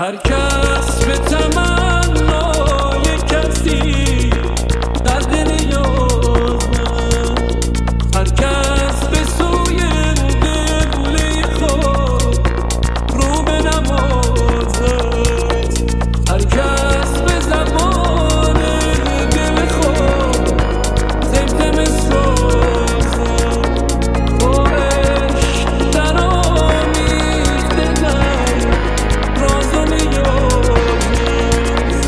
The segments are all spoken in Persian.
هر کس به تمنای کسی در دل نیازمند، هر کس به سوی قبله خود رو بنمازد، هر کس به زبان دل خود زمزمه سازد، با عشق در آمیختگان راز و نیاز است.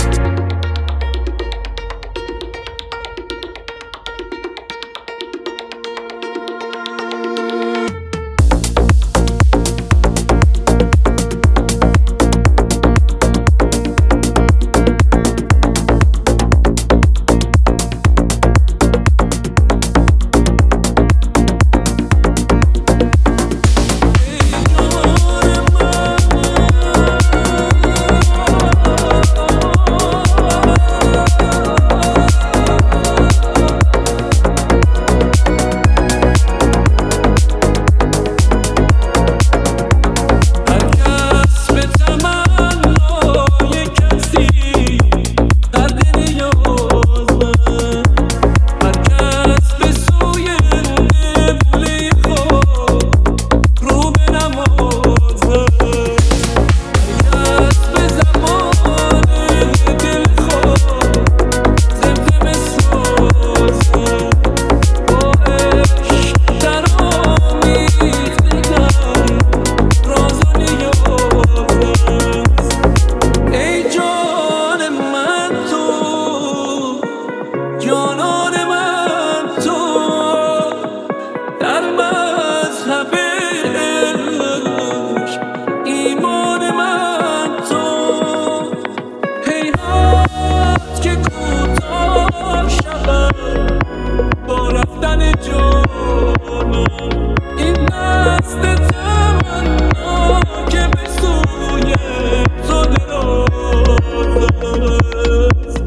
جانان من تو در مذهب عشق، ایمان من تو هیهات که کوتاه شود با رفتن جانم، این دست تمنا که به سوی تو دراز است.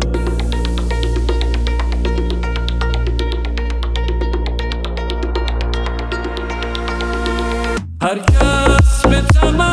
هر کس به تمام